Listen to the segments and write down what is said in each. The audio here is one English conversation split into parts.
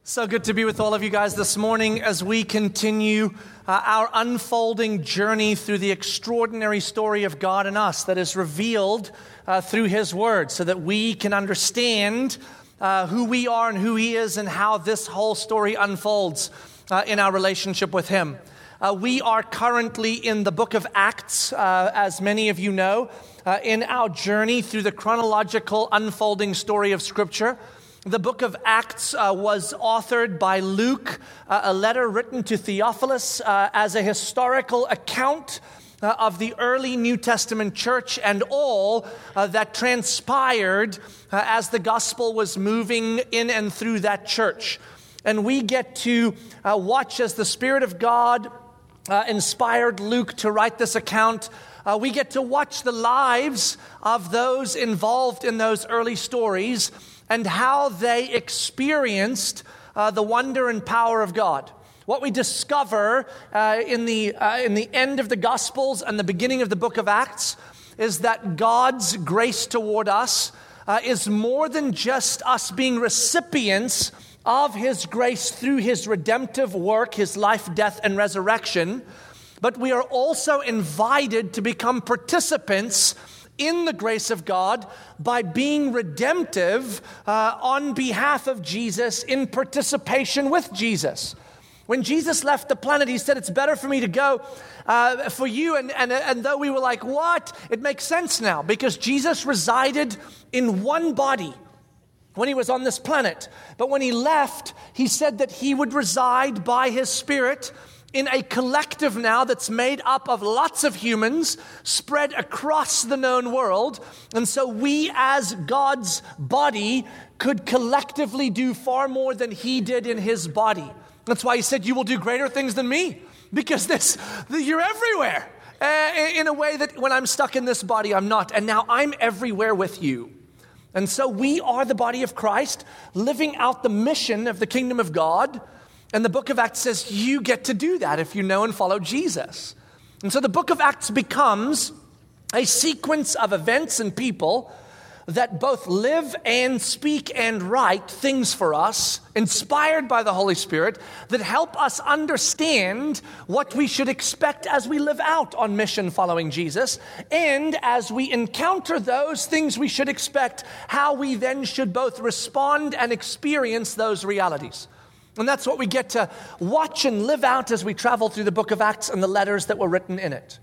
So good to be with all of you guys this morning as we continue our unfolding journey through the extraordinary story of God and us that is revealed through His Word so that we can understand who we are and who He is and how this whole story unfolds in our relationship with Him. We are currently in the book of Acts, as many of you know, in our journey through the chronological unfolding story of Scripture. The book of Acts was authored by Luke, a letter written to Theophilus as a historical account of the early New Testament church and all that transpired as the gospel was moving in and through that church. And we get to watch as the Spirit of God inspired Luke to write this account. We get to watch the lives of those involved in those early stories and how they experienced the wonder and power of God. What we discover in the end of the Gospels and the beginning of the book of Acts is that God's grace toward us is more than just us being recipients of His grace through His redemptive work, His life, death, and resurrection, but we are also invited to become participants in the grace of God by being redemptive on behalf of Jesus in participation with Jesus. When Jesus left the planet, He said, it's better for me to go for you. And though we were like, what? It makes sense now because Jesus resided in one body when He was on this planet. But when He left, He said that He would reside by His Spirit in a collective now that's made up of lots of humans spread across the known world. And so we as God's body could collectively do far more than He did in His body. That's why He said, you will do greater things than me, because you're everywhere in a way that when I'm stuck in this body, I'm not. And now I'm everywhere with you. And so we are the body of Christ, living out the mission of the kingdom of God. And the book of Acts says you get to do that if you know and follow Jesus. And so the book of Acts becomes a sequence of events and people that both live and speak and write things for us, inspired by the Holy Spirit, that help us understand what we should expect as we live out on mission following Jesus. And as we encounter those things we should expect, how we then should both respond and experience those realities. And that's what we get to watch and live out as we travel through the book of Acts and the letters that were written in it.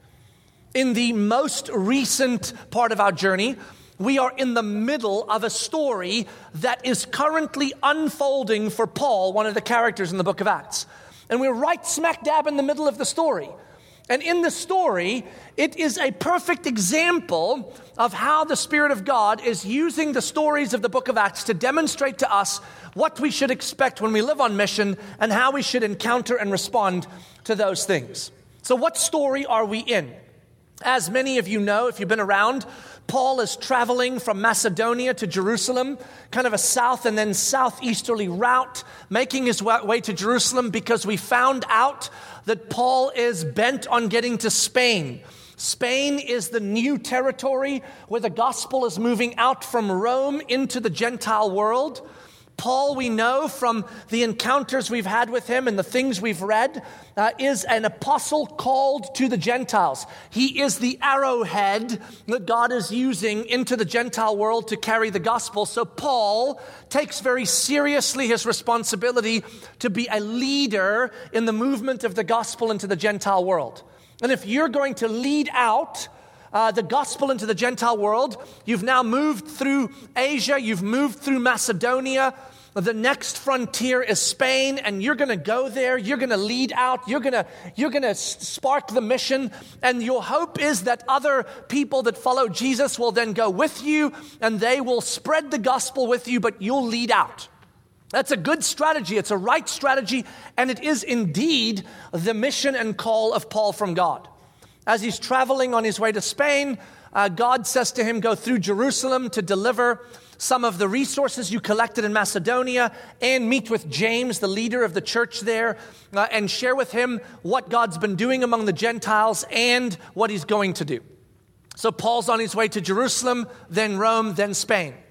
In the most recent part of our journey, we are in the middle of a story that is currently unfolding for Paul, one of the characters in the book of Acts. And we're right smack dab in the middle of the story. And in the story, it is a perfect example of how the Spirit of God is using the stories of the book of Acts to demonstrate to us what we should expect when we live on mission and how we should encounter and respond to those things. So what story are we in? As many of you know, if you've been around, Paul is traveling from Macedonia to Jerusalem, kind of a south and then southeasterly route, making his way to Jerusalem because we found out that Paul is bent on getting to Spain. Spain is the new territory where the gospel is moving out from Rome into the Gentile world. Paul, we know from the encounters we've had with him and the things we've read, is an apostle called to the Gentiles. He is the arrowhead that God is using into the Gentile world to carry the gospel. So Paul takes very seriously his responsibility to be a leader in the movement of the gospel into the Gentile world. And if you're going to lead out the gospel into the Gentile world, you've now moved through Asia, you've moved through Macedonia. The next frontier is Spain, and you're going to go there. You're going to lead out. You're going to spark the mission, and your hope is that other people that follow Jesus will then go with you, and they will spread the gospel with you, but you'll lead out. That's a good strategy. It's a right strategy, and it is indeed the mission and call of Paul from God. As he's traveling on his way to Spain, God says to him, go through Jerusalem to deliver some of the resources you collected in Macedonia and meet with James, the leader of the church there, and share with him what God's been doing among the Gentiles and what He's going to do. So Paul's on his way to Jerusalem, then Rome, then Spain.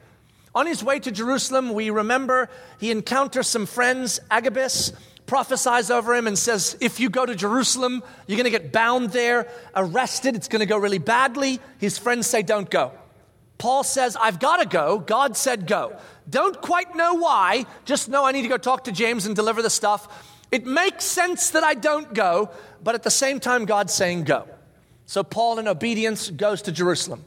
On his way to Jerusalem, we remember he encounters some friends. Agabus prophesies over him and says, if you go to Jerusalem, you're going to get bound there, arrested. It's going to go really badly. His friends say, don't go. Paul says, I've got to go. God said go. Don't quite know why. Just know I need to go talk to James and deliver the stuff. It makes sense that I don't go, but at the same time, God's saying go. So Paul, in obedience, goes to Jerusalem.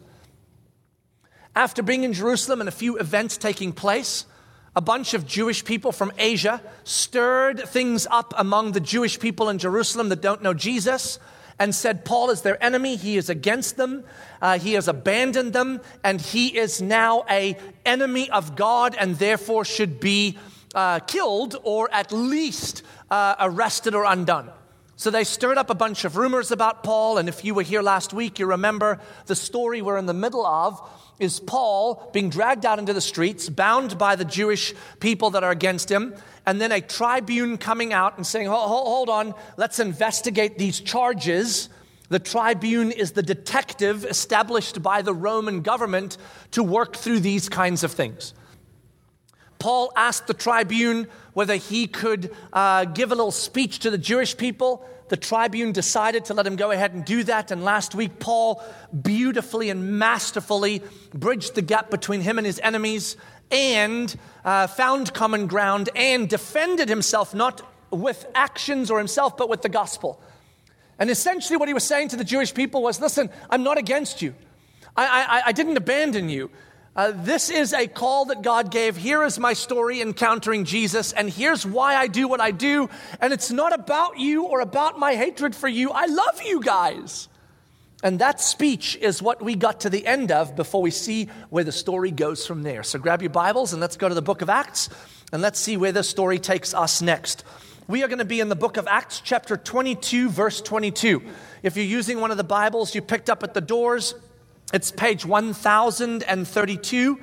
After being in Jerusalem and a few events taking place, a bunch of Jewish people from Asia stirred things up among the Jewish people in Jerusalem that don't know Jesus and said, Paul is their enemy, he is against them, he has abandoned them, and he is now an enemy of God and therefore should be killed or at least arrested or undone. So they stirred up a bunch of rumors about Paul, and if you were here last week, you remember the story we're in the middle of is Paul being dragged out into the streets, bound by the Jewish people that are against him, and then a tribune coming out and saying, hold on, let's investigate these charges. The tribune is the detective established by the Roman government to work through these kinds of things. Paul asked the tribune whether he could give a little speech to the Jewish people. The tribune decided to let him go ahead and do that. And last week, Paul beautifully and masterfully bridged the gap between him and his enemies and found common ground and defended himself, not with actions or himself, but with the gospel. And essentially what he was saying to the Jewish people was, listen, I'm not against you. I didn't abandon you. This is a call that God gave. Here is my story encountering Jesus, and here's why I do what I do. And it's not about you or about my hatred for you. I love you guys. And that speech is what we got to the end of before we see where the story goes from there. So grab your Bibles and let's go to the book of Acts, and let's see where this story takes us next. We are going to be in the book of Acts, chapter 22, verse 22. If you're using one of the Bibles you picked up at the doors, it's page 1032.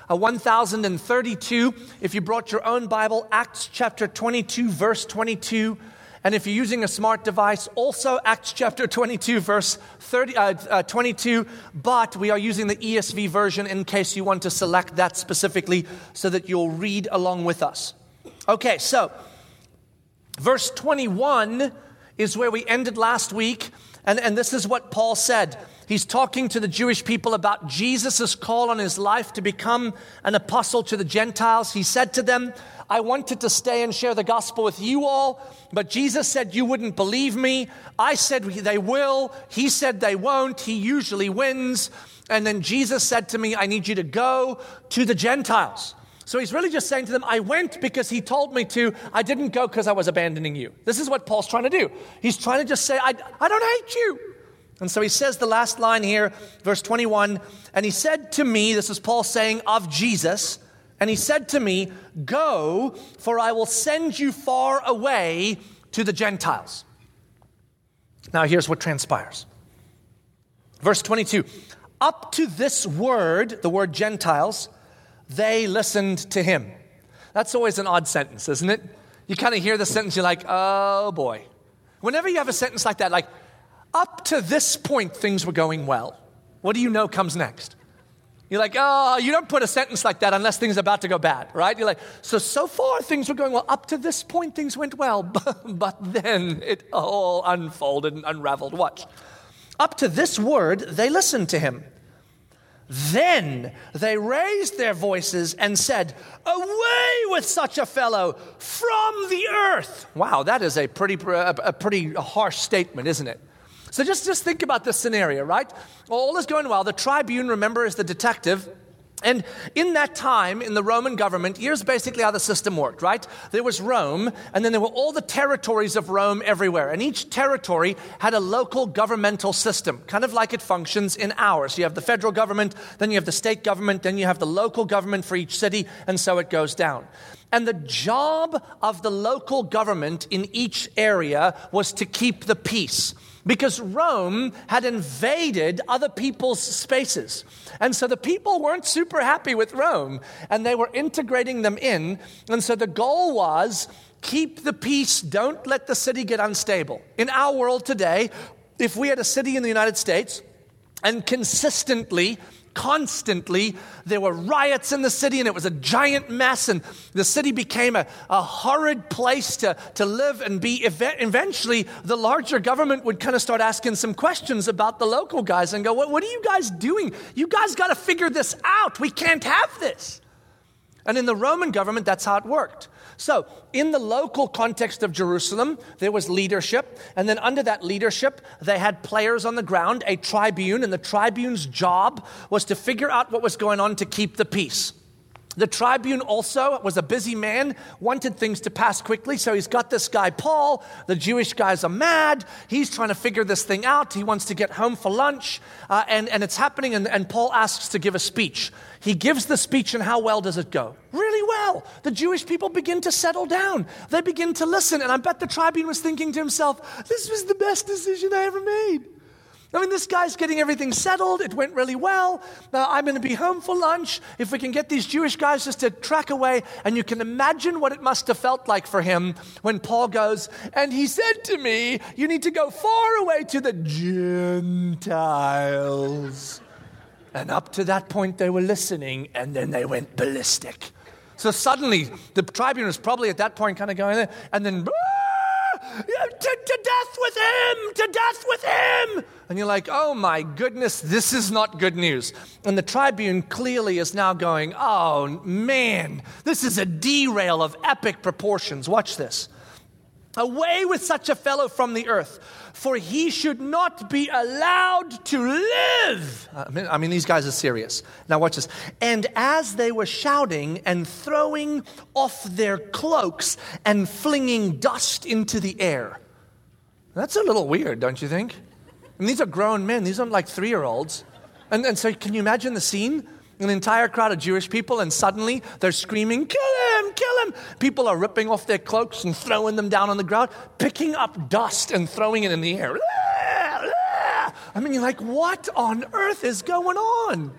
1032. If you brought your own Bible, Acts chapter 22, verse 22. And if you're using a smart device, also Acts chapter 22, verse 22. But we are using the ESV version in case you want to select that specifically so that you'll read along with us. Okay, so verse 21 is where we ended last week. And this is what Paul said. He's talking to the Jewish people about Jesus' call on his life to become an apostle to the Gentiles. He said to them, I wanted to stay and share the gospel with you all, but Jesus said you wouldn't believe me. I said they will. He said they won't. He usually wins. And then Jesus said to me, I need you to go to the Gentiles. So he's really just saying to them, I went because he told me to. I didn't go because I was abandoning you. This is what Paul's trying to do. He's trying to just say, I don't hate you. And so he says the last line here, verse 21, and he said to me, this is Paul saying of Jesus, and he said to me, go, for I will send you far away to the Gentiles. Now here's what transpires. Verse 22, up to this word, the word Gentiles, they listened to him. That's always an odd sentence, isn't it? You kind of hear the sentence, you're like, oh boy. Whenever you have a sentence like that, like, up to this point, things were going well. What do you know comes next? You're like, oh, you don't put a sentence like that unless things are about to go bad, right? You're like, so far things were going well. Up to this point, things went well. But then it all unfolded and unraveled. Watch. Up to this word, they listened to him. Then they raised their voices and said, away with such a fellow from the earth. Wow, that is a pretty harsh statement, isn't it? So just think about this scenario, right? All is going well. The tribune, remember, is the detective. And in that time, in the Roman government, here's basically how the system worked, right? There was Rome, and then there were all the territories of Rome everywhere. And each territory had a local governmental system, kind of like it functions in ours. You have the federal government, then you have the state government, then you have the local government for each city, and so it goes down. And the job of the local government in each area was to keep the peace, because Rome had invaded other people's spaces. And so the people weren't super happy with Rome, and they were integrating them in. And so the goal was, keep the peace, don't let the city get unstable. In our world today, if we had a city in the United States, and consistently Constantly, there were riots in the city, and it was a giant mess, and the city became a horrid place to live and be. Eventually, the larger government would kind of start asking some questions about the local guys and go, what are you guys doing? You guys got to figure this out. We can't have this. And in the Roman government, that's how it worked. So, in the local context of Jerusalem, there was leadership, and then under that leadership, they had players on the ground, a tribune, and the tribune's job was to figure out what was going on to keep the peace. The tribune also was a busy man, wanted things to pass quickly, so he's got this guy, Paul. The Jewish guys are mad. He's trying to figure this thing out. He wants to get home for lunch, and it's happening, and Paul asks to give a speech. He gives the speech, and how well does it go? Really well. The Jewish people begin to settle down. They begin to listen, and I bet the tribune was thinking to himself, this was the best decision I ever made. I mean, this guy's getting everything settled. It went really well. I'm going to be home for lunch. If we can get these Jewish guys just to track away. And you can imagine what it must have felt like for him when Paul goes, and he said to me, you need to go far away to the Gentiles. And up to that point, they were listening, and then they went ballistic. So suddenly, the tribune was probably at that point kind of going there, and then, to death with him! To death with him! And you're like, oh my goodness, this is not good news. And the tribune clearly is now going, oh man, this is a derail of epic proportions. Watch this. Away with such a fellow from the earth, for he should not be allowed to live. I mean, these guys are serious. Now watch this. And as they were shouting and throwing off their cloaks and flinging dust into the air. That's a little weird, don't you think? And these are grown men. These aren't like 3-year-olds. And so can you imagine the scene? An entire crowd of Jewish people, and suddenly they're screaming, kill him, kill him. People are ripping off their cloaks and throwing them down on the ground, picking up dust and throwing it in the air. I mean, you're like, what on earth is going on?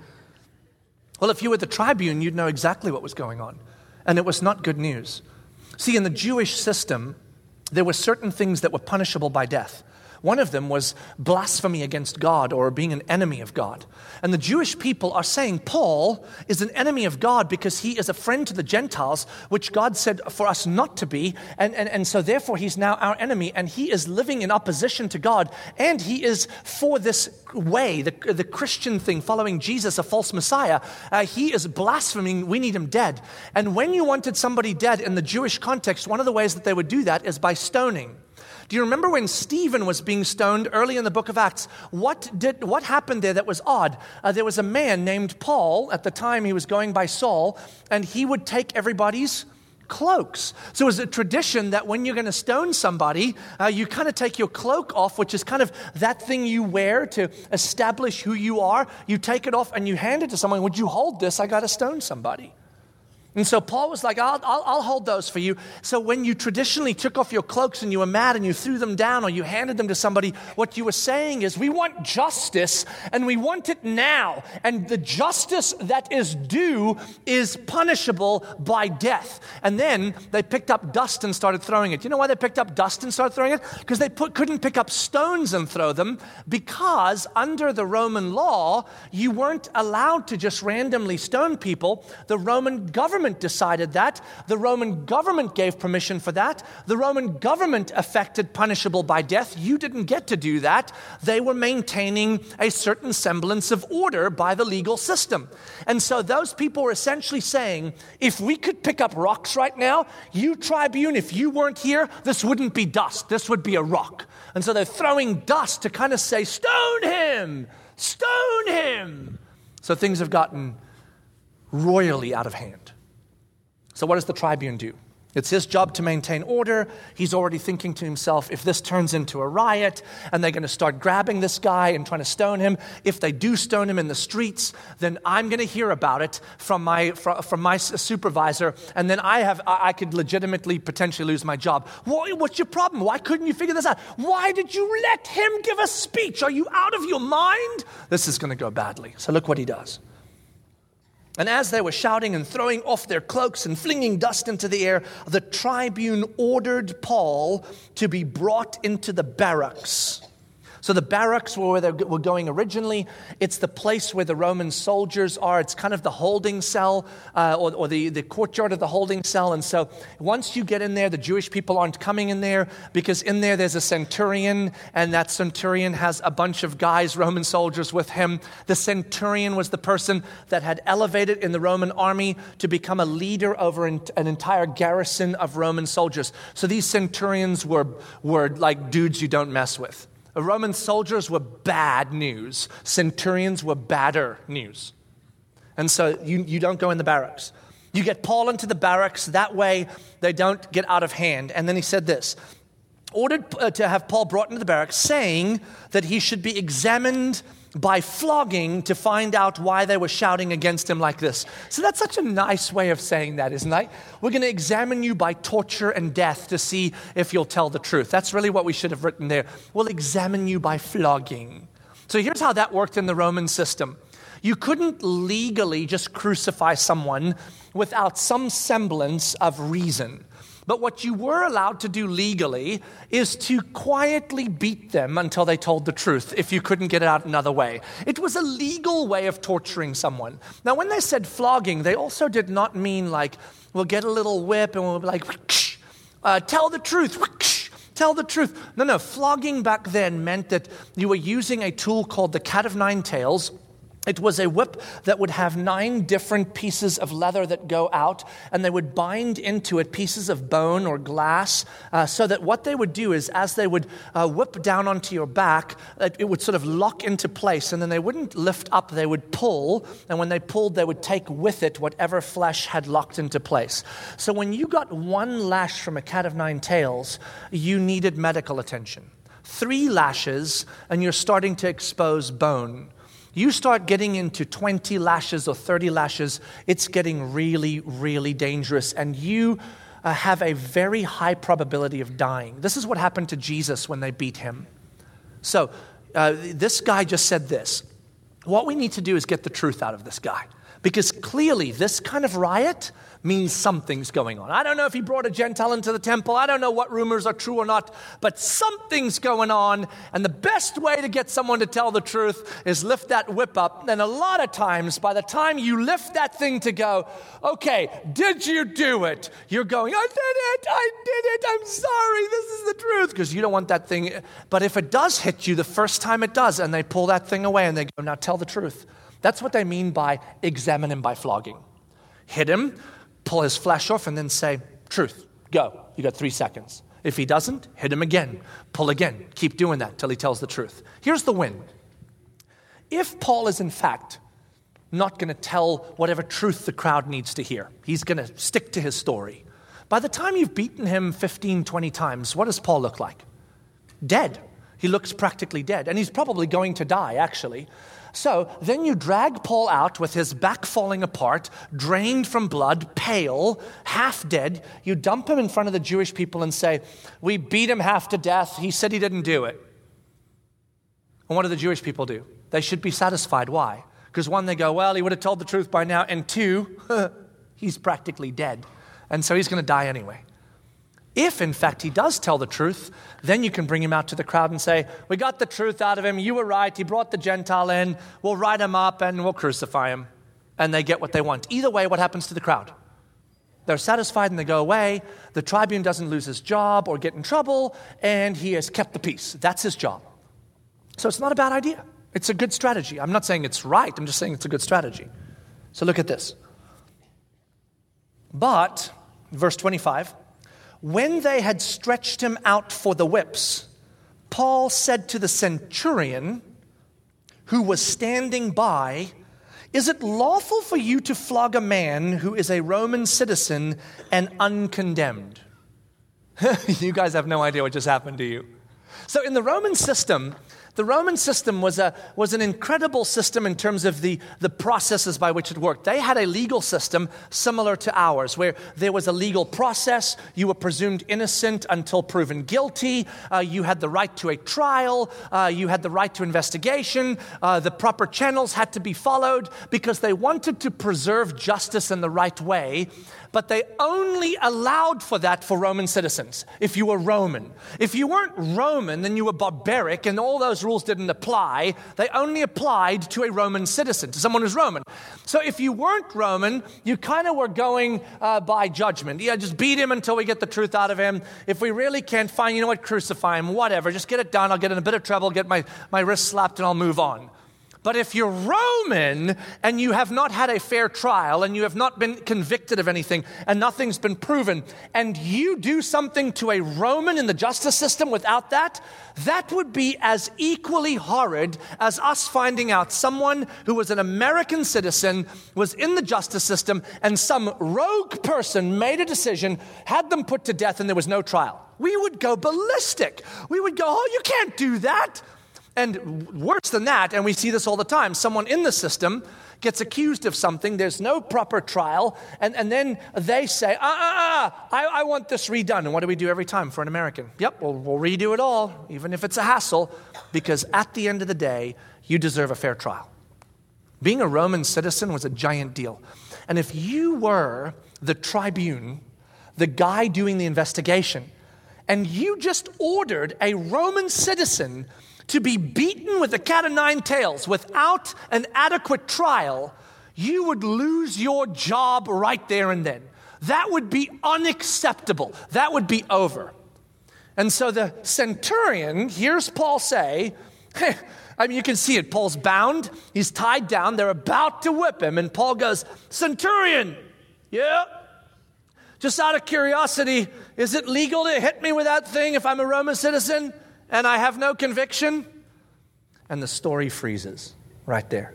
Well, if you were the tribune, you'd know exactly what was going on. And it was not good news. See, in the Jewish system, there were certain things that were punishable by death. One of them was blasphemy against God or being an enemy of God. And the Jewish people are saying Paul is an enemy of God because he is a friend to the Gentiles, which God said for us not to be. And so therefore he's now our enemy, and he is living in opposition to God. And he is for this way, the Christian thing, following Jesus, a false Messiah. He is blaspheming. We need him dead. And when you wanted somebody dead in the Jewish context, one of the ways that they would do that is by stoning. Do you remember when Stephen was being stoned early in the book of Acts? What happened there that was odd? There was a man named Paul. At the time, he was going by Saul, and he would take everybody's cloaks. So it was a tradition that when you're going to stone somebody, you kind of take your cloak off, which is kind of that thing you wear to establish who you are. You take it off and you hand it to someone. Would you hold this? I got to stone somebody. And so Paul was like, I'll hold those for you. So when you traditionally took off your cloaks and you were mad and you threw them down or you handed them to somebody, what you were saying is, we want justice and we want it now. And the justice that is due is punishable by death. And then they picked up dust and started throwing it. You know why they picked up dust and started throwing it? Because they couldn't pick up stones and throw them, because under the Roman law, you weren't allowed to just randomly stone people. The Roman government decided that. The Roman government gave permission for that. The Roman government affected punishable by death. You didn't get to do that. They were maintaining a certain semblance of order by the legal system. And so those people were essentially saying, if we could pick up rocks right now, you tribune, if you weren't here, this wouldn't be dust. This would be a rock. And so they're throwing dust to kind of say, stone him! Stone him! So things have gotten royally out of hand. So what does the tribune do? It's his job to maintain order. He's already thinking to himself, if this turns into a riot and they're going to start grabbing this guy and trying to stone him, if they do stone him in the streets, then I'm going to hear about it from my supervisor, and then I could legitimately potentially lose my job. What's your problem? Why couldn't you figure this out? Why did you let him give a speech? Are you out of your mind? This is going to go badly. So look what he does. And as they were shouting and throwing off their cloaks and flinging dust into the air, the tribune ordered Paul to be brought into the barracks. So the barracks were where they were going originally. It's the place where the Roman soldiers are. It's kind of the holding cell or the courtyard of the holding cell. And so once you get in there, the Jewish people aren't coming in there because in there's a centurion, and that centurion has a bunch of guys, Roman soldiers with him. The centurion was the person that had elevated in the Roman army to become a leader over an entire garrison of Roman soldiers. So these centurions were like dudes you don't mess with. Roman soldiers were bad news. Centurions were badder news. And so you don't go in the barracks. You get Paul into the barracks. That way they don't get out of hand. And then he said this, ordered to have Paul brought into the barracks, saying that he should be examined by flogging to find out why they were shouting against him like this. So that's such a nice way of saying that, isn't it? We're going to examine you by torture and death to see if you'll tell the truth. That's really what we should have written there. We'll examine you by flogging. So here's how that worked in the Roman system. You couldn't legally just crucify someone without some semblance of reason. But what you were allowed to do legally is to quietly beat them until they told the truth, if you couldn't get it out another way. It was a legal way of torturing someone. Now, when they said flogging, they also did not mean like, we'll get a little whip and we'll be like, tell the truth, tell the truth. No, flogging back then meant that you were using a tool called the cat of nine tails. It was a whip that would have 9 different pieces of leather that go out, and they would bind into it pieces of bone or glass, so that what they would do is as they would whip down onto your back, it would sort of lock into place, and then they wouldn't lift up, they would pull, and when they pulled, they would take with it whatever flesh had locked into place. So when you got one lash from a cat of 9 tails, you needed medical attention. 3 lashes, and you're starting to expose bone. You start getting into 20 lashes or 30 lashes, it's getting really, really dangerous, and you have a very high probability of dying. This is what happened to Jesus when they beat him. So this guy just said this. What we need to do is get the truth out of this guy, because clearly this kind of riot means something's going on. I don't know if he brought a Gentile into the temple. I don't know what rumors are true or not, but something's going on. And the best way to get someone to tell the truth is lift that whip up. And a lot of times, by the time you lift that thing to go, okay, did you do it? You're going, I did it, I'm sorry, this is the truth. Because you don't want that thing. But if it does hit you the first time it does, and they pull that thing away and they go, now tell the truth. That's what they mean by examine him by flogging. Hit him, pull his flesh off, and then say, truth, go. You got 3 seconds. If he doesn't, hit him again. Pull again. Keep doing that till he tells the truth. Here's the win. If Paul is in fact not going to tell whatever truth the crowd needs to hear, he's going to stick to his story. By the time you've beaten him 15, 20 times, what does Paul look like? Dead. He looks practically dead. And he's probably going to die, actually. So then you drag Paul out with his back falling apart, drained from blood, pale, half dead. You dump him in front of the Jewish people and say, we beat him half to death. He said he didn't do it. And what do the Jewish people do? They should be satisfied. Why? Because 1, they go, well, he would have told the truth by now. And 2, he's practically dead. And so he's going to die anyway. If, in fact, he does tell the truth, then you can bring him out to the crowd and say, we got the truth out of him. You were right. He brought the Gentile in. We'll write him up and we'll crucify him. And they get what they want. Either way, what happens to the crowd? They're satisfied and they go away. The tribune doesn't lose his job or get in trouble, and he has kept the peace. That's his job. So it's not a bad idea. It's a good strategy. I'm not saying it's right. I'm just saying it's a good strategy. So look at this. But, verse 25, when they had stretched him out for the whips, Paul said to the centurion who was standing by, is it lawful for you to flog a man who is a Roman citizen and uncondemned? You guys have no idea what just happened to you. So in the Roman system was an incredible system in terms of the processes by which it worked. They had a legal system similar to ours, where there was a legal process. You were presumed innocent until proven guilty. You had the right to a trial. You had the right to investigation. The proper channels had to be followed because they wanted to preserve justice in the right way. but they only allowed for that for Roman citizens, if you were Roman. If you weren't Roman, then you were barbaric, and all those rules didn't apply. They only applied to a Roman citizen, to someone who's Roman. So if you weren't Roman, you kind of were going by judgment. Yeah, just beat him until we get the truth out of him. If we really can't, fine, you know what, crucify him, whatever. Just get it done. I'll get in a bit of trouble, get my wrist slapped, and I'll move on. But if you're Roman and you have not had a fair trial and you have not been convicted of anything and nothing's been proven, and you do something to a Roman in the justice system without that, that would be as equally horrid as us finding out someone who was an American citizen was in the justice system and some rogue person made a decision, had them put to death, and there was no trial. We would go ballistic. We would go, oh, you can't do that. And worse than that, and we see this all the time, someone in the system gets accused of something, there's no proper trial, and then they say, I want this redone. And what do we do every time for an American? Yep, we'll redo it all, even if it's a hassle, because at the end of the day, you deserve a fair trial. Being a Roman citizen was a giant deal. And if you were the tribune, the guy doing the investigation, and you just ordered a Roman citizen to be beaten with a cat o' nine tails without an adequate trial, you would lose your job right there and then. That would be unacceptable. That would be over. And so the centurion hears Paul say, I mean, you can see it. Paul's bound. He's tied down. They're about to whip him. And Paul goes, "Centurion, yeah? Just out of curiosity, is it legal to hit me with that thing if I'm a Roman citizen and I have no conviction?" And the story freezes right there.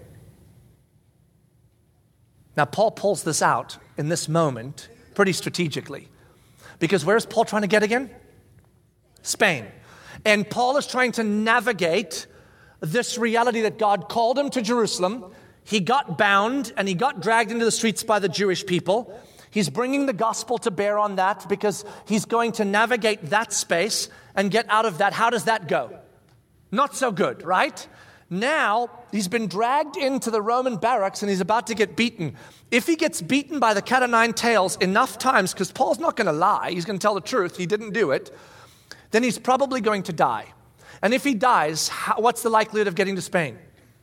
Now, Paul pulls this out in this moment pretty strategically. Because where's Paul trying to get again? Spain. And Paul is trying to navigate this reality that God called him to Jerusalem. He got bound and he got dragged into the streets by the Jewish people. He's bringing the gospel to bear on that because he's going to navigate that space and get out of that. How does that go? Not so good, right? Now, he's been dragged into the Roman barracks and he's about to get beaten. If he gets beaten by the cat o' nine tails enough times, because Paul's not going to lie, he's going to tell the truth, he didn't do it, then he's probably going to die. And if he dies, what's the likelihood of getting to Spain?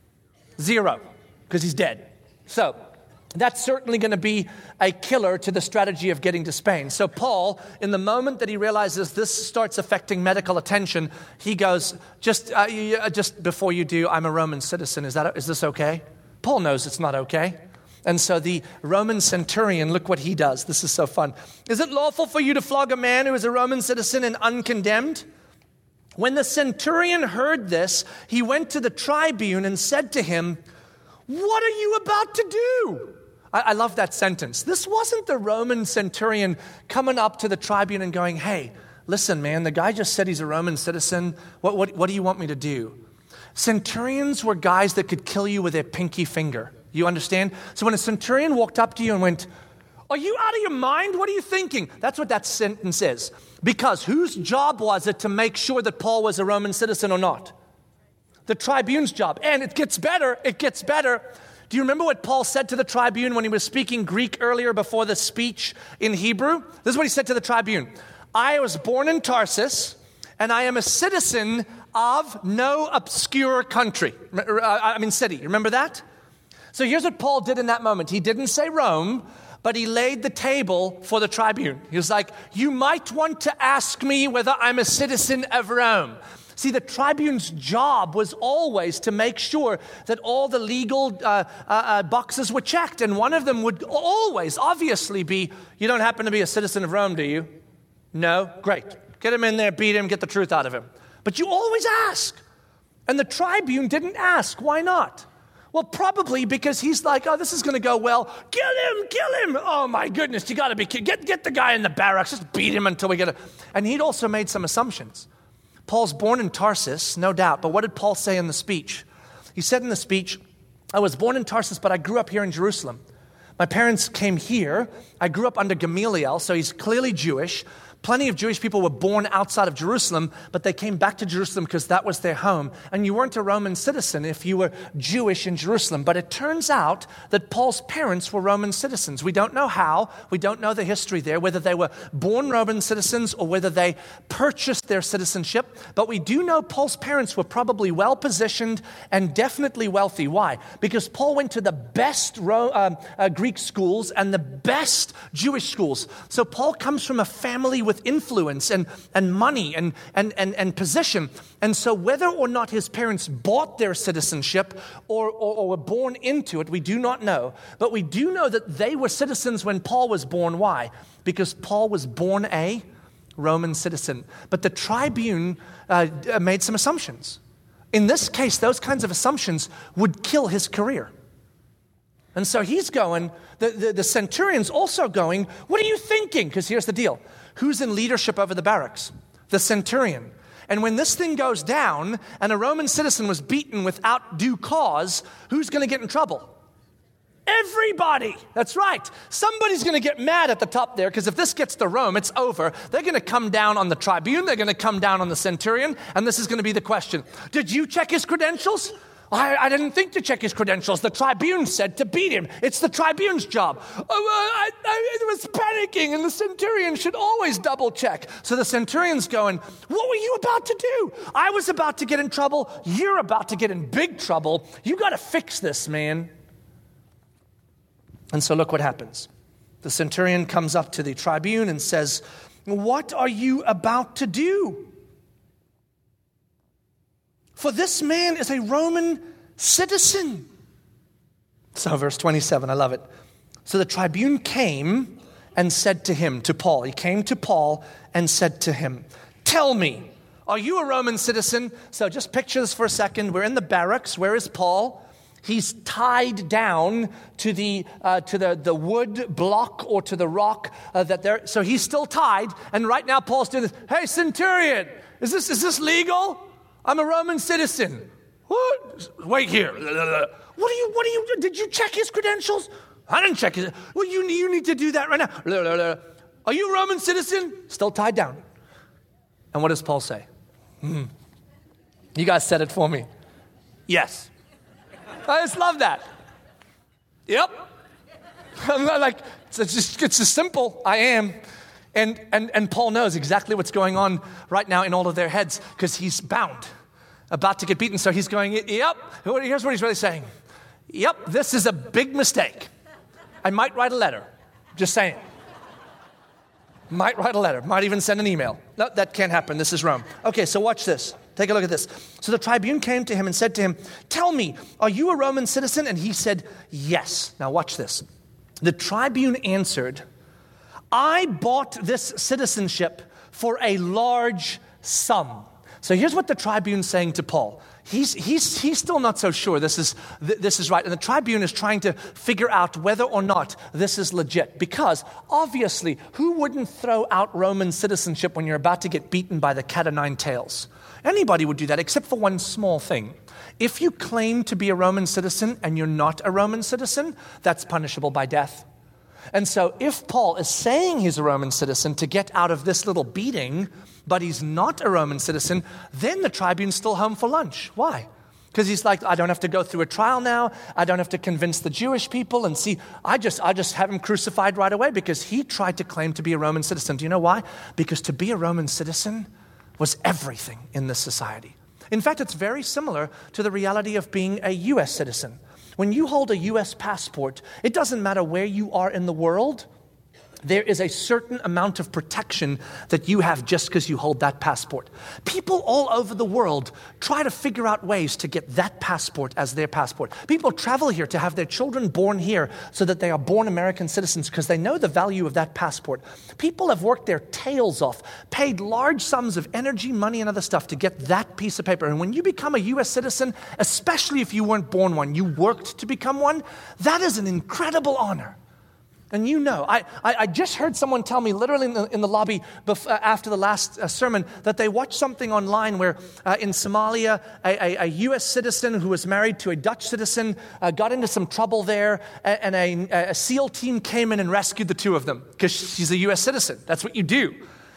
0, because he's dead. So, that's certainly going to be a killer to the strategy of getting to Spain. So Paul, in the moment that he realizes this starts affecting medical attention, he goes, just before you do, I'm a Roman citizen. Is this okay? Paul knows it's not okay. And so the Roman centurion, look what he does. This is so fun. Is it lawful for you to flog a man who is a Roman citizen and uncondemned? When the centurion heard this, he went to the tribune and said to him, "What are you about to do?" I love that sentence. This wasn't the Roman centurion coming up to the tribune and going, "Hey, listen, man, the guy just said he's a Roman citizen. What do you want me to do?" Centurions were guys that could kill you with their pinky finger. You understand? So when a centurion walked up to you and went, "Are you out of your mind? What are you thinking?" That's what that sentence is. Because whose job was it to make sure that Paul was a Roman citizen or not? The tribune's job. And it gets better. It gets better. Do you remember what Paul said to the tribune when he was speaking Greek earlier before the speech in Hebrew? This is what he said to the tribune. "I was born in Tarsus, and I am a citizen of no obscure country." City. Remember that? So here's what Paul did in that moment. He didn't say Rome, but he laid the table for the tribune. He was like, "You might want to ask me whether I'm a citizen of Rome." See, the tribune's job was always to make sure that all the legal boxes were checked. And one of them would always, obviously, be, "You don't happen to be a citizen of Rome, do you?" "No?" "Great. Get him in there, beat him, get the truth out of him." But you always ask. And the tribune didn't ask. Why not? Well, probably because he's like, "Oh, this is going to go well. Kill him. Oh, my goodness, you got to be kidding. Get the guy in the barracks. Just beat him until we get it." And he'd also made some assumptions. Paul's born in Tarsus, no doubt, but what did Paul say in the speech? He said in the speech, "I was born in Tarsus, but I grew up here in Jerusalem. My parents came here. I grew up under Gamaliel, so he's clearly Jewish, Plenty of Jewish people were born outside of Jerusalem, but they came back to Jerusalem because that was their home. And you weren't a Roman citizen if you were Jewish in Jerusalem. But it turns out that Paul's parents were Roman citizens. We don't know how. We don't know the history there, whether they were born Roman citizens or whether they purchased their citizenship. But we do know Paul's parents were probably well-positioned and definitely wealthy. Why? Because Paul went to the best Greek schools and the best Jewish schools. So Paul comes from a family with influence and money and position. And so whether or not his parents bought their citizenship or were born into it, we do not know. But we do know that they were citizens when Paul was born. Why? Because Paul was born a Roman citizen. But the tribune made some assumptions. In this case, those kinds of assumptions would kill his career. And so he's going, the centurion's also going, what are you thinking? Because here's the deal. Who's in leadership over the barracks? The centurion. And when this thing goes down and a Roman citizen was beaten without due cause, who's going to get in trouble? Everybody. That's right. Somebody's going to get mad at the top there, because if this gets to Rome, it's over. They're going to come down on the tribune. They're going to come down on the centurion. And this is going to be the question. Did you check his credentials? I didn't think to check his credentials. The tribune said to beat him. It's the tribune's job. I was panicking, and the centurion should always double check. So the centurion's going, what were you about to do? I was about to get in trouble. You're about to get in big trouble. You got to fix this, man. And so look what happens. The centurion comes up to the tribune and says, what are you about to do? For this man is a Roman citizen. So verse 27, I love it. So the tribune came and said to him, to Paul. He came to Paul and said to him, tell me, are you a Roman citizen? So just picture this for a second. We're in the barracks. Where is Paul? He's tied down to the wood block or to the rock so he's still tied. And right now Paul's doing this. Hey, centurion, is this legal? I'm a Roman citizen. What? Wait here. What are you? Did you check his credentials? I didn't check his. Well, you need to do that right now. Are you a Roman citizen? Still tied down. And what does Paul say? You guys said it for me. Yes. I just love that. Yep. I'm not like, it's just simple. I am. And Paul knows exactly what's going on right now in all of their heads, because he's bound, about to get beaten. So he's going, yep. Here's what he's really saying. Yep, this is a big mistake. I might write a letter. Just saying. Might write a letter. Might even send an email. No, that can't happen. This is Rome. Okay, so watch this. Take a look at this. So the tribune came to him and said to him, tell me, are you a Roman citizen? And he said, yes. Now watch this. The tribune answered, I bought this citizenship for a large sum. So here's what the tribune's saying to Paul. He's still not so sure this is right. And the tribune is trying to figure out whether or not this is legit. Because obviously, who wouldn't throw out Roman citizenship when you're about to get beaten by the cat o' nine tails? Anybody would do that, except for one small thing. If you claim to be a Roman citizen and you're not a Roman citizen, that's punishable by death. And so if Paul is saying he's a Roman citizen to get out of this little beating, but he's not a Roman citizen, then the tribune's still home for lunch. Why? Because he's like, I don't have to go through a trial now. I don't have to convince the Jewish people. And see, I just have him crucified right away because he tried to claim to be a Roman citizen. Do you know why? Because to be a Roman citizen was everything in this society. In fact, it's very similar to the reality of being a U.S. citizen. When you hold a U.S. passport, it doesn't matter where you are in the world. There is a certain amount of protection that you have just because you hold that passport. People all over the world try to figure out ways to get that passport as their passport. People travel here to have their children born here so that they are born American citizens because they know the value of that passport. People have worked their tails off, paid large sums of energy, money, and other stuff to get that piece of paper. And when you become a U.S. citizen, especially if you weren't born one, you worked to become one, that is an incredible honor. And you know, I just heard someone tell me literally in the lobby after the last sermon that they watched something online where in Somalia, a U.S. citizen who was married to a Dutch citizen got into some trouble there, and a SEAL team came in and rescued the two of them because she's a U.S. citizen. That's what you do.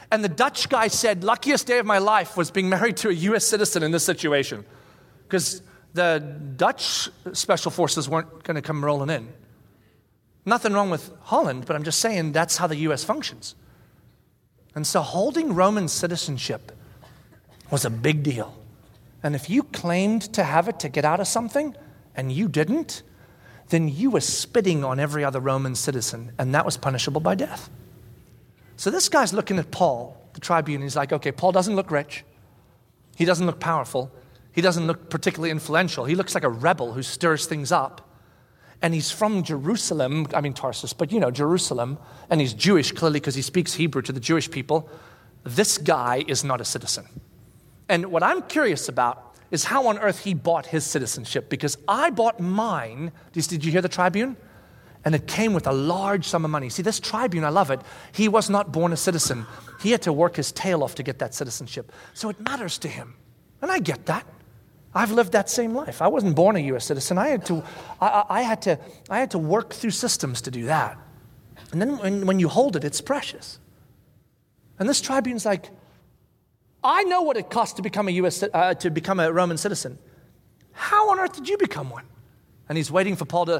And the Dutch guy said, luckiest day of my life was being married to a U.S. citizen in this situation. Because the Dutch special forces weren't going to come rolling in. Nothing wrong with Holland, but I'm just saying that's how the U.S. functions. And so holding Roman citizenship was a big deal. And if you claimed to have it to get out of something, and you didn't, then you were spitting on every other Roman citizen, and that was punishable by death. So this guy's looking at Paul, the tribune, and he's like, okay, Paul doesn't look rich. He doesn't look powerful. He doesn't look particularly influential. He looks like a rebel who stirs things up. And he's from Jerusalem, Tarsus, but Jerusalem, and he's Jewish clearly because he speaks Hebrew to the Jewish people. This guy is not a citizen. And what I'm curious about is how on earth he bought his citizenship, because I bought mine. Did you hear the tribune? And it came with a large sum of money. See, this tribune, I love it. He was not born a citizen. He had to work his tail off to get that citizenship. So it matters to him. And I get that. I've lived that same life. I wasn't born a U.S. citizen. I had to work through systems to do that. And then when you hold it, it's precious. And this tribune's like, I know what it costs to become a Roman citizen. How on earth did you become one? And he's waiting for Paul to,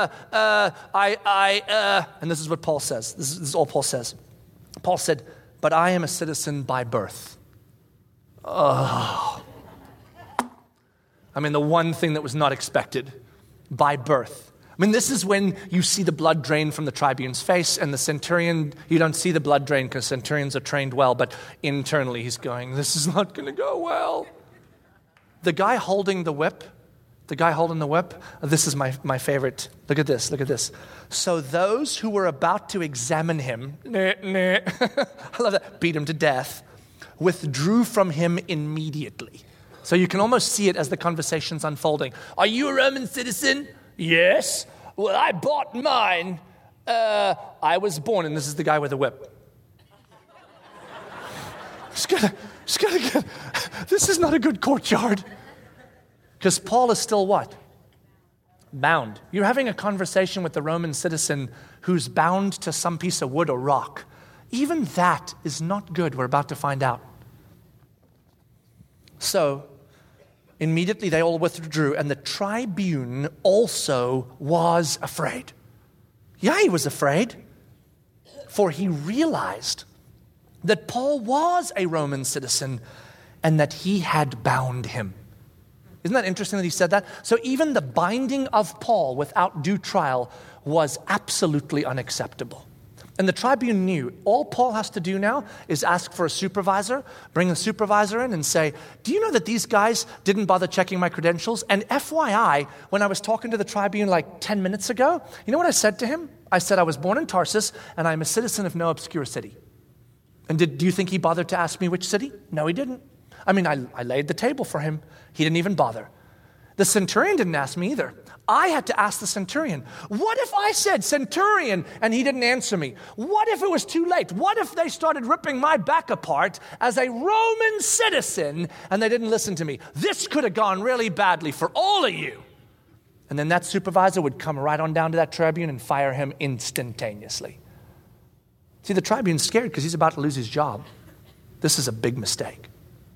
and this is what Paul says. This is all Paul says. Paul said, but I am a citizen by birth. Oh. The one thing that was not expected, by birth. This is when you see the blood drain from the tribune's face, and the centurion, you don't see the blood drain because centurions are trained well, but internally he's going, this is not going to go well. The guy holding the whip, this is my favorite. Look at this. So those who were about to examine him, I love that, beat him to death, withdrew from him immediately. So you can almost see it as the conversation's unfolding. Are you a Roman citizen? Yes. Well, I bought mine. I was born, and this is the guy with the whip. Just gotta get, this is not a good courtyard. Because Paul is still what? Bound. You're having a conversation with a Roman citizen who's bound to some piece of wood or rock. Even that is not good, we're about to find out. So, immediately they all withdrew, and the tribune also was afraid. Yeah, he was afraid, for he realized that Paul was a Roman citizen and that he had bound him. Isn't that interesting that he said that? So even the binding of Paul without due trial was absolutely unacceptable. And the tribune knew all Paul has to do now is ask for a supervisor, bring a supervisor in and say, do you know that these guys didn't bother checking my credentials? And FYI, when I was talking to the tribune like 10 minutes ago, you know what I said to him? I said I was born in Tarsus and I'm a citizen of no obscure city. And do you think he bothered to ask me which city? No, he didn't. I laid the table for him. He didn't even bother. The centurion didn't ask me either. I had to ask the centurion, what if I said centurion and he didn't answer me? What if it was too late? What if they started ripping my back apart as a Roman citizen and they didn't listen to me? This could have gone really badly for all of you. And then that supervisor would come right on down to that tribune and fire him instantaneously. See, the tribune's scared because he's about to lose his job. This is a big mistake.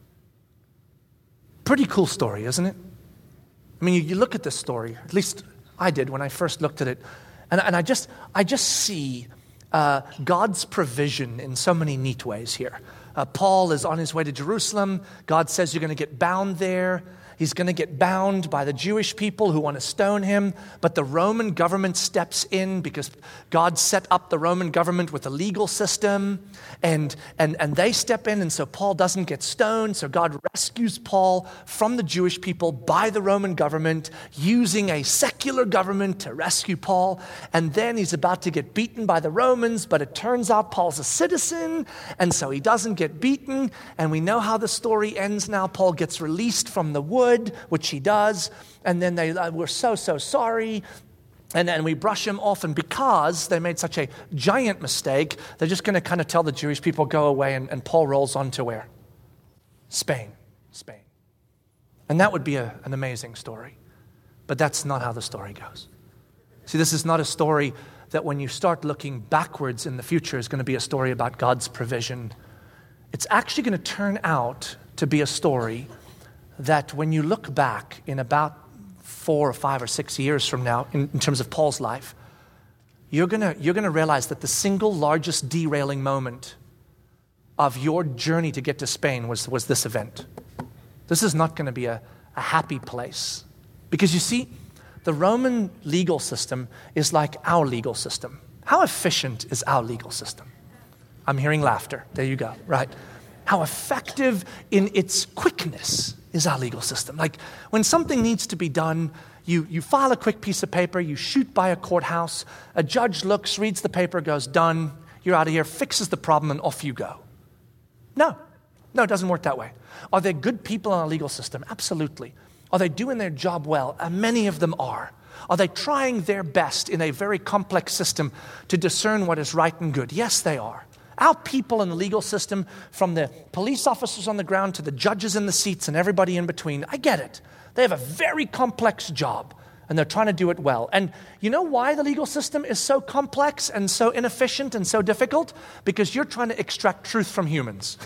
Pretty cool story, isn't it? You look at this story, at least I did when I first looked at it, and I just see God's provision in so many neat ways here. Paul is on his way to Jerusalem. God says you're going to get bound there. He's going to get bound by the Jewish people who want to stone him, but the Roman government steps in because God set up the Roman government with a legal system, and they step in, and so Paul doesn't get stoned. So God rescues Paul from the Jewish people by the Roman government, using a secular government to rescue Paul, and then he's about to get beaten by the Romans, but it turns out Paul's a citizen, and so he doesn't get beaten, and we know how the story ends now. Paul gets released from the wood, which he does, and then we're so sorry, and we brush him off, and because they made such a giant mistake, they're just going to kind of tell the Jewish people, go away, and Paul rolls on to where? Spain. And that would be an amazing story, but that's not how the story goes. See, this is not a story that when you start looking backwards in the future is going to be a story about God's provision it's actually going to turn out to be a story that when you look back in about 4 or 5 or 6 years from now, in terms of Paul's life, you're gonna realize that the single largest derailing moment of your journey to get to Spain was this event. This is not going to be a happy place. Because you see, the Roman legal system is like our legal system. How efficient is our legal system? I'm hearing laughter. There you go, right? How effective in its quickness is our legal system. Like when something needs to be done, you file a quick piece of paper, you shoot by a courthouse, a judge looks, reads the paper, goes, done, you're out of here, fixes the problem, and off you go. No, it doesn't work that way. Are there good people in our legal system? Absolutely. Are they doing their job well? Many of them are. Are they trying their best in a very complex system to discern what is right and good? Yes, they are. Our people in the legal system, from the police officers on the ground to the judges in the seats and everybody in between, I get it. They have a very complex job, and they're trying to do it well. And you know why the legal system is so complex and so inefficient and so difficult? Because you're trying to extract truth from humans.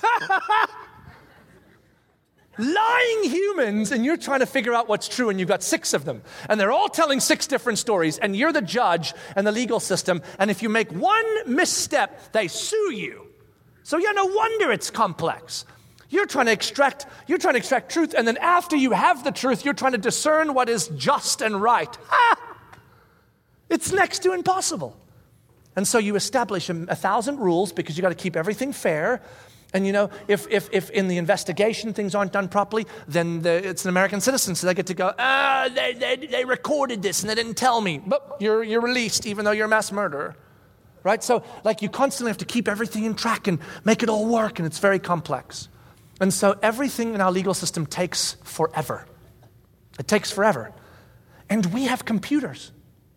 Lying humans, and you're trying to figure out what's true, and you've got 6 of them. And they're all telling 6 different stories, and you're the judge and the legal system, and if you make one misstep, they sue you. So yeah, no wonder it's complex. You're trying to extract truth, and then after you have the truth, you're trying to discern what is just and right. It's next to impossible. And so you establish 1,000 rules because you got to keep everything fair. And you know, if in the investigation things aren't done properly, then it's an American citizen, so they get to go, they recorded this and they didn't tell me. But you're released even though you're a mass murderer. Right? So like you constantly have to keep everything in track and make it all work, and it's very complex. And so everything in our legal system takes forever. It takes forever. And we have computers.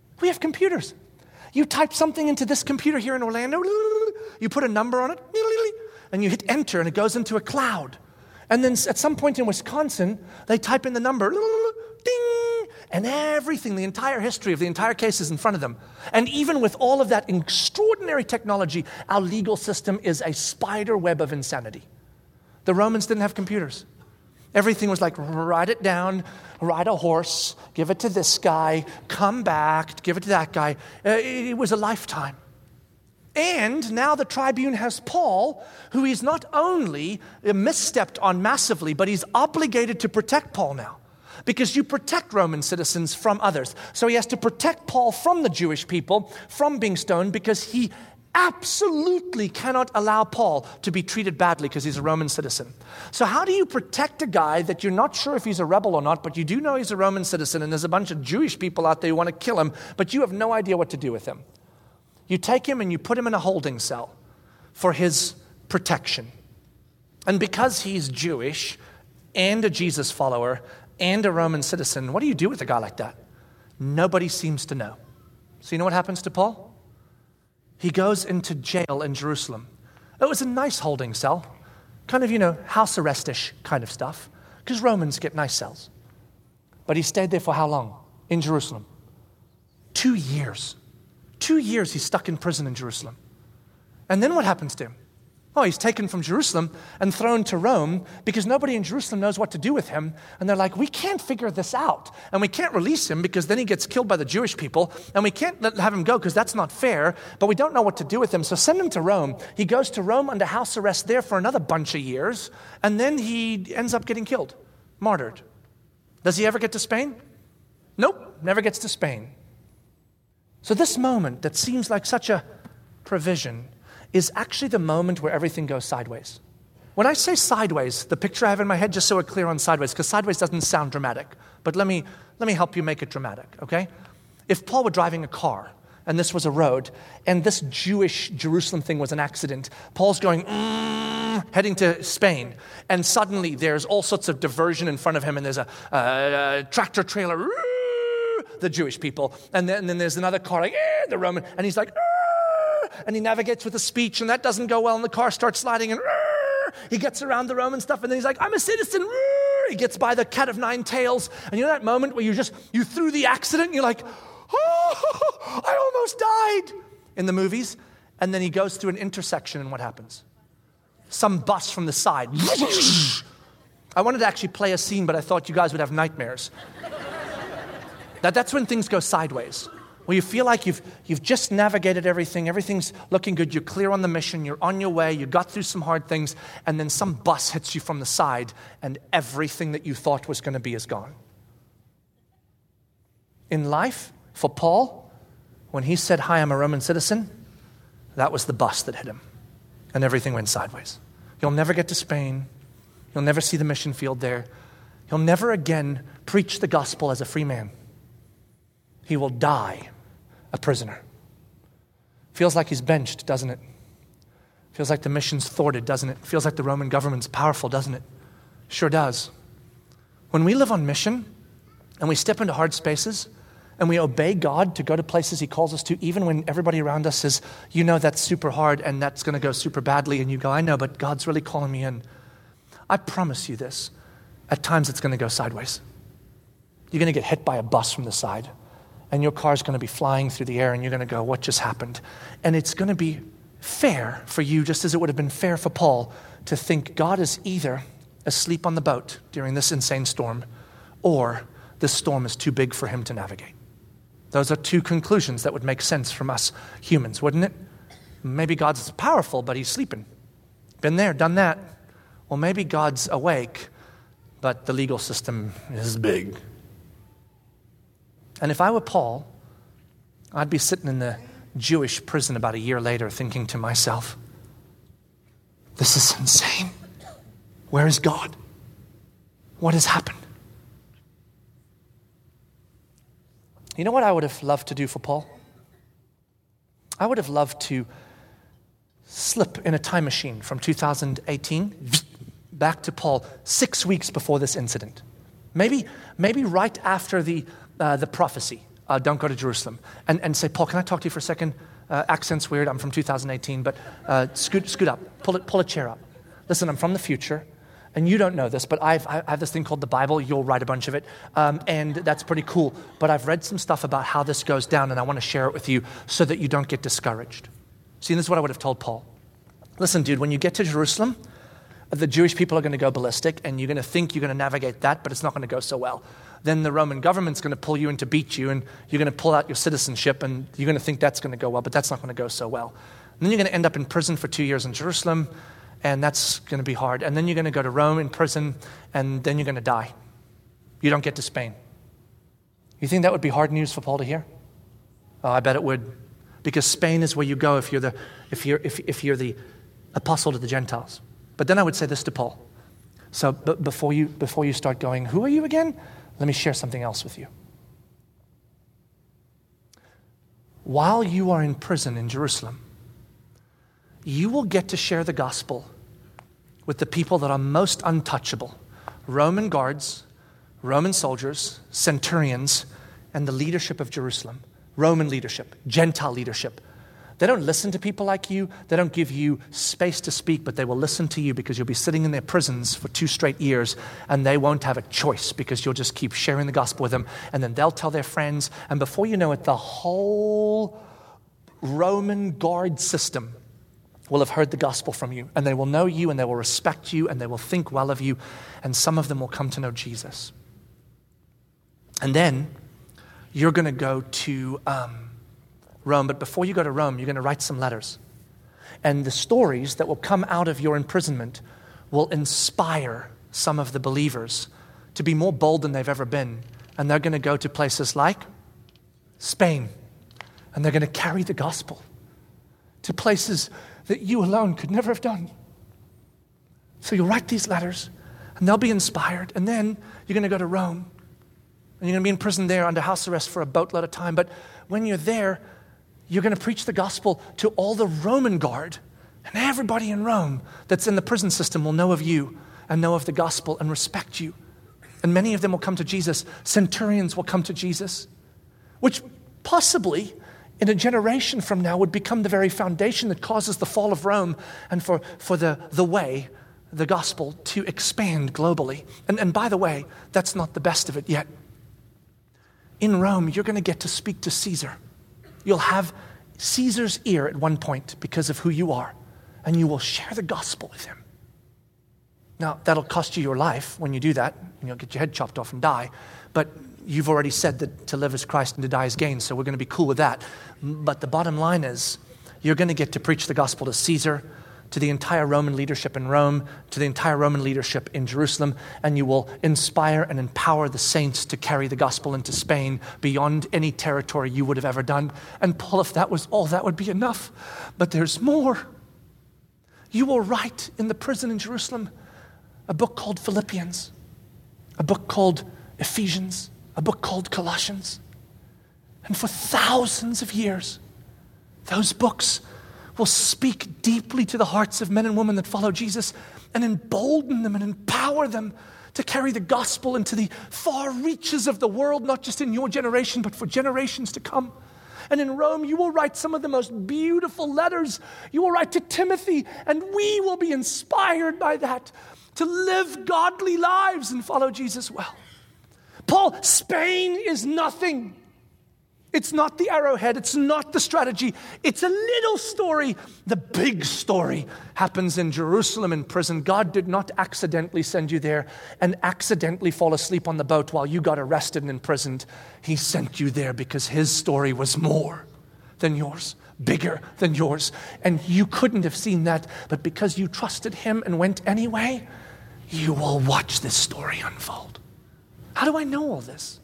You type something into this computer here in Orlando, you put a number on it, and you hit enter, and it goes into a cloud. And then at some point in Wisconsin, they type in the number, ding, and everything, the entire history of the entire case is in front of them. And even with all of that extraordinary technology, our legal system is a spider web of insanity. The Romans didn't have computers. Everything was like, write it down, ride a horse, give it to this guy, come back, give it to that guy. It was a lifetime. And now the tribune has Paul, who he's not only misstepped on massively, but he's obligated to protect Paul now. Because you protect Roman citizens from others. So he has to protect Paul from the Jewish people, from being stoned, because he absolutely cannot allow Paul to be treated badly because he's a Roman citizen. So how do you protect a guy that you're not sure if he's a rebel or not, but you do know he's a Roman citizen, and there's a bunch of Jewish people out there who want to kill him, but you have no idea what to do with him? You take him and you put him in a holding cell for his protection. And because he's Jewish and a Jesus follower and a Roman citizen, what do you do with a guy like that? Nobody seems to know. So you know what happens to Paul? He goes into jail in Jerusalem. It was a nice holding cell, kind of, house arrest-ish kind of stuff, because Romans get nice cells. But he stayed there for how long? In Jerusalem. 2 years. 2 years he's stuck in prison in Jerusalem. And then what happens to him? Oh, he's taken from Jerusalem and thrown to Rome because nobody in Jerusalem knows what to do with him. And they're like, we can't figure this out. And we can't release him because then he gets killed by the Jewish people. And we can't have him go because that's not fair. But we don't know what to do with him. So send him to Rome. He goes to Rome under house arrest there for another bunch of years. And then he ends up getting killed, martyred. Does he ever get to Spain? Nope, never gets to Spain. So this moment that seems like such a provision is actually the moment where everything goes sideways. When I say sideways, the picture I have in my head, just so we're clear on sideways, because sideways doesn't sound dramatic, but let me help you make it dramatic, okay? If Paul were driving a car, and this was a road, and this Jewish Jerusalem thing was an accident, Paul's going, heading to Spain, and suddenly there's all sorts of diversion in front of him, and there's a tractor trailer, the Jewish people, and then there's another car, like, the Roman, and he's like, and he navigates with a speech, and that doesn't go well, and the car starts sliding, and he gets around the Roman stuff, and then he's like, I'm a citizen. He gets by the cat of nine tails, and you know that moment where you threw the accident, and you're like, oh, I almost died in the movies, and then he goes through an intersection, and what happens? some bus from the side. I wanted to actually play a scene, but I thought you guys would have nightmares. That's when things go sideways. Where you feel like you've just navigated everything, everything's looking good, you're clear on the mission, you're on your way, you got through some hard things, and then some bus hits you from the side, and everything that you thought was going to be is gone. In life, for Paul, when he said, "Hi, I'm a Roman citizen," that was the bus that hit him, and everything went sideways. You'll never get to Spain. You'll never see the mission field there. He'll never again preach the gospel as a free man. He will die a prisoner. Feels like he's benched, doesn't it? Feels like the mission's thwarted, doesn't it? Feels like the Roman government's powerful, doesn't it? Sure does. When we live on mission and we step into hard spaces and we obey God to go to places he calls us to, even when everybody around us says, "You know that's super hard and that's going to go super badly," and you go, "I know, but God's really calling me in." I promise you this, at times it's going to go sideways. You're going to get hit by a bus from the side, and your car's going to be flying through the air, and you're going to go, "What just happened?" And it's going to be fair for you, just as it would have been fair for Paul, to think God is either asleep on the boat during this insane storm, or this storm is too big for him to navigate. Those are two conclusions that would make sense from us humans, wouldn't it? Maybe God's powerful, but he's sleeping. Been there, done that. Well, maybe God's awake, but the legal system is big. And if I were Paul, I'd be sitting in the Jewish prison about a year later thinking to myself, "This is insane. Where is God? What has happened?" You know what I would have loved to do for Paul? I would have loved to slip in a time machine from 2018 back to Paul 6 weeks before this incident. Maybe right after the prophecy, "Don't go to Jerusalem," and say, "Paul, can I talk to you for a second? Accent's weird. I'm from 2018, but scoot up. Pull a chair up. Listen, I'm from the future. And you don't know this, but I have this thing called the Bible. You'll write a bunch of it, and that's pretty cool. But I've read some stuff about how this goes down, and I want to share it with you so that you don't get discouraged." See, this is what I would have told Paul. "Listen, dude, when you get to Jerusalem, the Jewish people are going to go ballistic, and you're going to think you're going to navigate that, but it's not going to go so well. Then the Roman government's going to pull you in to beat you, and you're going to pull out your citizenship, and you're going to think that's going to go well, but that's not going to go so well. And then you're going to end up in prison for 2 years in Jerusalem, and that's going to be hard. And then you're going to go to Rome in prison, and then you're going to die. You don't get to Spain." You think that would be hard news for Paul to hear? Oh, I bet it would, because Spain is where you go if you're the apostle to the Gentiles. But then I would say this to Paul. So before you start going, "Who are you again?" Let me share something else with you. While you are in prison in Jerusalem, you will get to share the gospel with the people that are most untouchable: Roman guards, Roman soldiers, centurions, and the leadership of Jerusalem. Roman leadership, Gentile leadership. They don't listen to people like you. They don't give you space to speak, but they will listen to you because you'll be sitting in their prisons for 2 straight years, and they won't have a choice because you'll just keep sharing the gospel with them, and then they'll tell their friends, and before you know it, the whole Roman guard system will have heard the gospel from you, and they will know you, and they will respect you, and they will think well of you, and some of them will come to know Jesus. And then you're going to go to Rome, but before you go to Rome, you're going to write some letters. And the stories that will come out of your imprisonment will inspire some of the believers to be more bold than they've ever been. And they're going to go to places like Spain, and they're going to carry the gospel to places that you alone could never have done. So you'll write these letters, and they'll be inspired. And then you're going to go to Rome, and you're going to be in prison there under house arrest for a boatload of time. But when you're there, you're going to preach the gospel to all the Roman guard. And everybody in Rome that's in the prison system will know of you and know of the gospel and respect you. And many of them will come to Jesus. Centurions will come to Jesus, which possibly in a generation from now would become the very foundation that causes the fall of Rome and for the way, the gospel, to expand globally. And by the way, that's not the best of it yet. In Rome, you're going to get to speak to Caesar. You'll have Caesar's ear at one point because of who you are, and you will share the gospel with him. Now, that'll cost you your life when you do that, and you'll get your head chopped off and die. But you've already said that to live is Christ and to die is gain, so we're going to be cool with that. But the bottom line is, you're going to get to preach the gospel to Caesar, to the entire Roman leadership in Rome, to the entire Roman leadership in Jerusalem, and you will inspire and empower the saints to carry the gospel into Spain beyond any territory you would have ever done. And Paul, if that was all, that would be enough. But there's more. You will write in the prison in Jerusalem a book called Philippians, a book called Ephesians, a book called Colossians. And for thousands of years, those books will speak deeply to the hearts of men and women that follow Jesus and embolden them and empower them to carry the gospel into the far reaches of the world, not just in your generation, but for generations to come. And in Rome, you will write some of the most beautiful letters. You will write to Timothy, and we will be inspired by that to live godly lives and follow Jesus well. Paul, Spain is nothing. It's not the arrowhead. It's not the strategy. It's a little story. The big story happens in Jerusalem in prison. God did not accidentally send you there and accidentally fall asleep on the boat while you got arrested and imprisoned. He sent you there because his story was more than yours, bigger than yours. And you couldn't have seen that, but because you trusted him and went anyway, you will watch this story unfold. How do I know all this?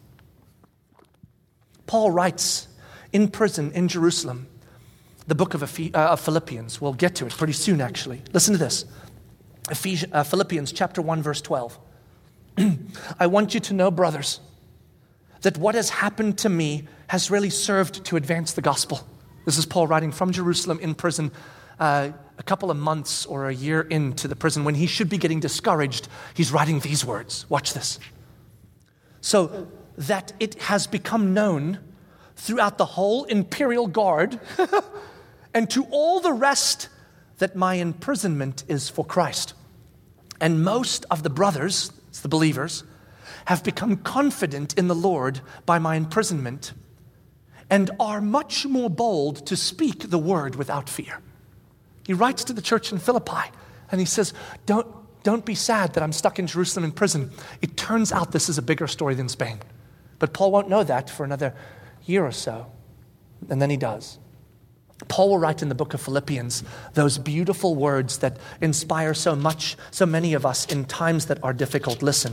Paul writes in prison in Jerusalem the book of Philippians. We'll get to it pretty soon, actually. Listen to this. Philippians chapter 1, verse 12. I want you to know, brothers, that what has happened to me has really served to advance the gospel. This is Paul writing from Jerusalem in prison a couple of months or a year into the prison when he should be getting discouraged. He's writing these words. Watch this. So that it has become known throughout the whole imperial guard and to all the rest that my imprisonment is for Christ. And most of the brothers, it's the believers, have become confident in the Lord by my imprisonment and are much more bold to speak the word without fear. He writes to the church in Philippi and he says, don't be sad that I'm stuck in Jerusalem in prison. It turns out this is a bigger story than Spain. But Paul won't know that for another year or so. And then he does. Paul will write in the book of Philippians those beautiful words that inspire so many of us in times that are difficult. Listen.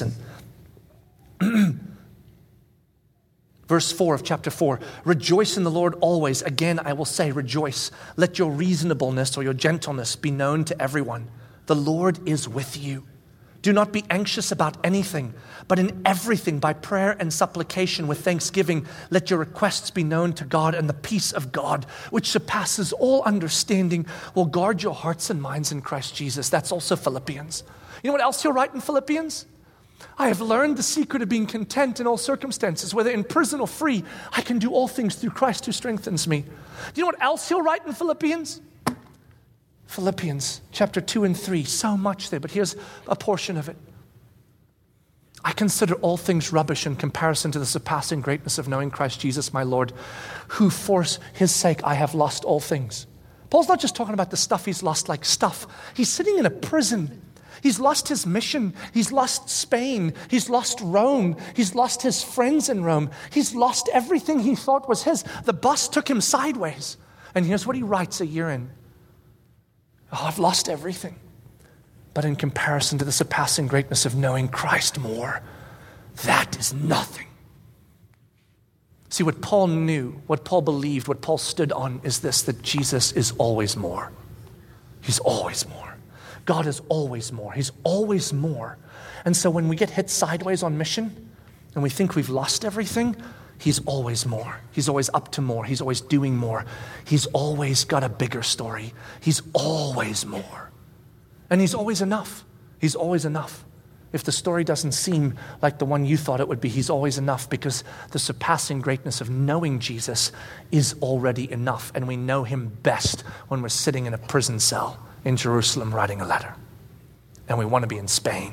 Verse 4 of chapter 4, rejoice in the Lord always. Again, I will say, rejoice. Let your reasonableness or your gentleness be known to everyone. The Lord is with you. Do not be anxious about anything, but in everything by prayer and supplication with thanksgiving, let your requests be known to God, and the peace of God, which surpasses all understanding, will guard your hearts and minds in Christ Jesus. That's also Philippians. You know what else he'll write in Philippians? I have learned the secret of being content in all circumstances, whether in prison or free. I can do all things through Christ who strengthens me. Do you know what else he'll write in Philippians? Philippians chapter 2 and 3, so much there, but here's a portion of it. I consider all things rubbish in comparison to the surpassing greatness of knowing Christ Jesus my Lord, who for his sake I have lost all things. Paul's not just talking about the stuff he's lost like stuff. He's sitting in a prison. He's lost his mission. He's lost Spain. He's lost Rome. He's lost his friends in Rome. He's lost everything he thought was his. The bus took him sideways. And here's what he writes a year in. Oh, I've lost everything. But in comparison to the surpassing greatness of knowing Christ more, that is nothing. See, what Paul knew, what Paul believed, what Paul stood on is this, that Jesus is always more. He's always more. God is always more. He's always more. And so when we get hit sideways on mission and we think we've lost everything, he's always more. He's always up to more. He's always doing more. He's always got a bigger story. He's always more. And he's always enough. He's always enough. If the story doesn't seem like the one you thought it would be, he's always enough, because the surpassing greatness of knowing Jesus is already enough. And we know him best when we're sitting in a prison cell in Jerusalem writing a letter. And we want to be in Spain.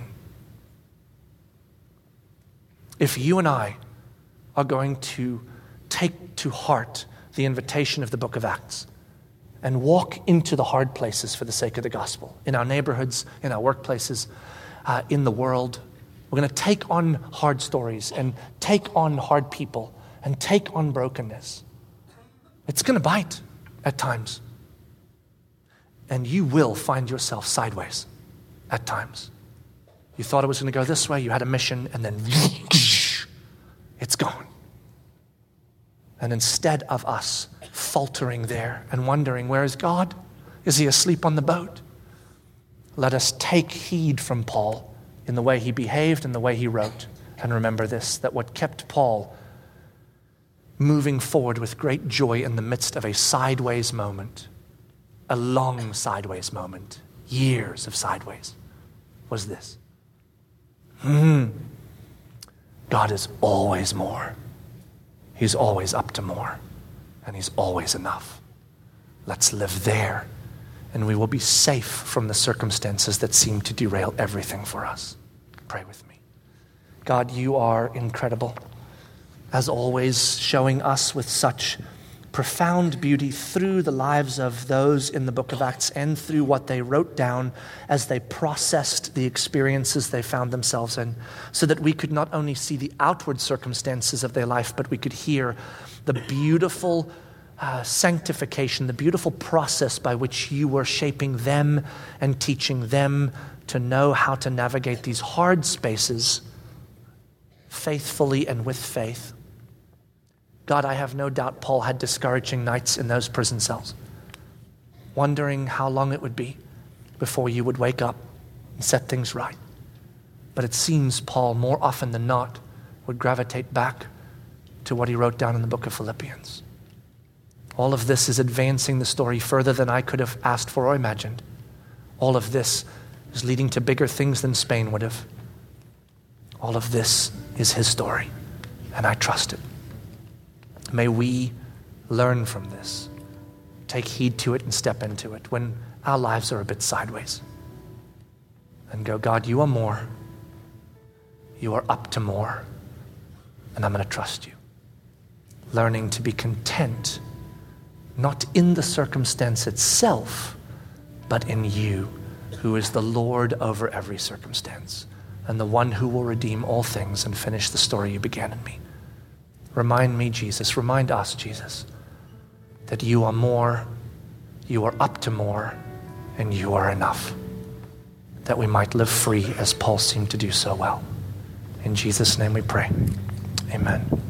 If you and I are going to take to heart the invitation of the book of Acts and walk into the hard places for the sake of the gospel, in our neighborhoods, in our workplaces, in the world. We're going to take on hard stories and take on hard people and take on brokenness. It's going to bite at times. And you will find yourself sideways at times. You thought it was going to go this way, you had a mission, and then it's gone. And instead of us faltering there and wondering, where is God? Is he asleep on the boat? Let us take heed from Paul in the way he behaved and the way he wrote. And remember this, that what kept Paul moving forward with great joy in the midst of a sideways moment, a long sideways moment, years of sideways, was this. God is always more. He's always up to more. And he's always enough. Let's live there. And we will be safe from the circumstances that seem to derail everything for us. Pray with me. God, you are incredible. As always, showing us with such profound beauty through the lives of those in the book of Acts and through what they wrote down as they processed the experiences they found themselves in, so that we could not only see the outward circumstances of their life, but we could hear the beautiful sanctification, the beautiful process by which you were shaping them and teaching them to know how to navigate these hard spaces faithfully and with faith. God, I have no doubt Paul had discouraging nights in those prison cells, wondering how long it would be before you would wake up and set things right. But it seems Paul, more often than not, would gravitate back to what he wrote down in the book of Philippians. All of this is advancing the story further than I could have asked for or imagined. All of this is leading to bigger things than Spain would have. All of this is his story, and I trust it. May we learn from this, take heed to it and step into it when our lives are a bit sideways. And go, God, you are more. You are up to more. And I'm going to trust you. Learning to be content, not in the circumstance itself, but in you, who is the Lord over every circumstance and the one who will redeem all things and finish the story you began in me. Remind me, Jesus, remind us, Jesus, that you are more, you are up to more, and you are enough, that we might live free as Paul seemed to do so well. In Jesus' name we pray. Amen.